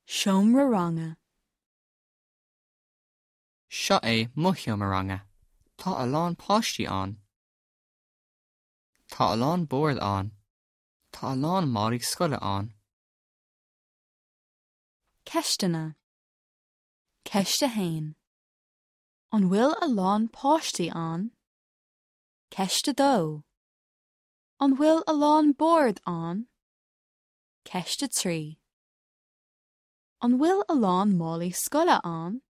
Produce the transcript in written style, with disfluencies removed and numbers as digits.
Seomra-ranga. Seo é Mo-cheomra-ranga. Tá a lán páistí an. Tá a lán bord an. Tá a lán máraí scoile an. Ceistena. Ceiste hain. An bhfuil a lán páistí an? Ceiste dó. An bhfuil a lán bord an? Ceiste trí. An bhfuil a lán málaí scoile an?